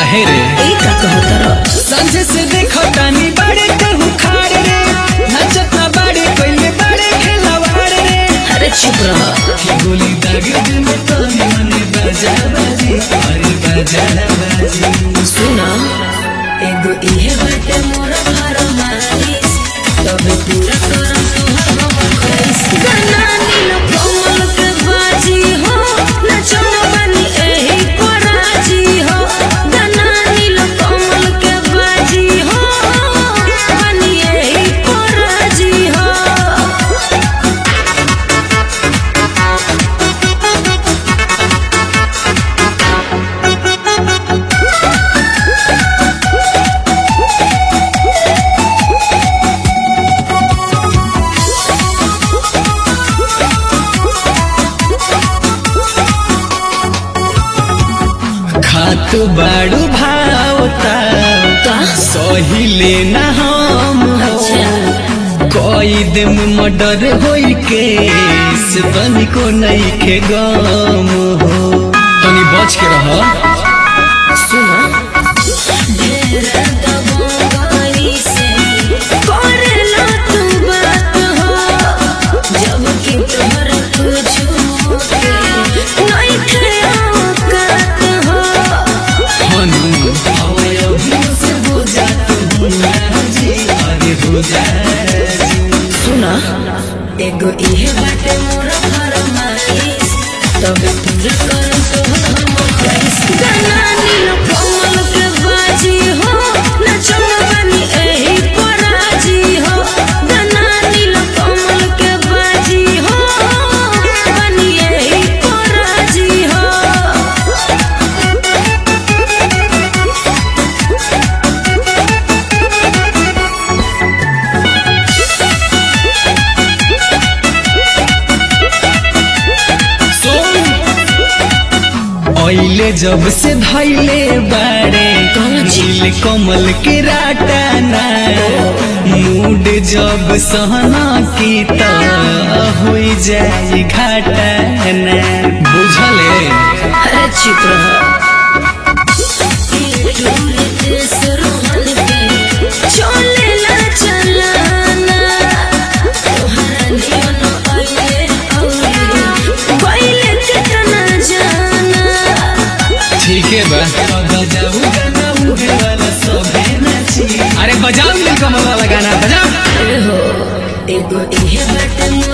काहे रे ए का कहतर सांझे से देखो तानी बड़े कहू खाड़ रे नचत ना बड़े कोइले बड़े खिलवाड़ रे। अरे चुप रह की गोली दाग दिल में तानी मने बाजा बाजी अरे बाजा बाजी। सुना एगो इहे बाटे मोर फरमाइश तबे पूरा करम तोहर हम ख्वाहिश। गाना नील कमल के बाजी हो नचो न बनी एही पर राजी हो। गाना नील कमल के बाजी हो बनी एही पर राजी हो। खातु बाड़ू भावता सही लेना हम कोई दिन मर्डर होई के से तनिको नहीं के गम हो तनी बच के रह। सुना ढेर दबंगई से करेला तू बात हो जब कि तोहर कुछ के नहीं खे औकात हो। हनु हवायो से हो जा तू जी अरे हो जा। सुना एगो इहे बाटे मोर फरमाइश तबे पूरा करम तोहर हम ख्वाहिश। गाना नील कमल के बाजी हो नचो न बनी एही पर राजी हो। गाना नील कमल के बाजी हो बनी एही पर राजी हो। ओइले जब से धैले बाड़े नील कमल के राटाना मूड जब सहना की तो हो जाए घाटाना बुझले। अरे चुप रह चलेला चलाना तोहरा नियन आइले औले पहिले कितना जाना। ठीक है बा बजाऊ गाना उहे वाला सोभे नाची अरे बजाओ नील कमल वाला गाना बजाओ। हो एगो इहे बाटे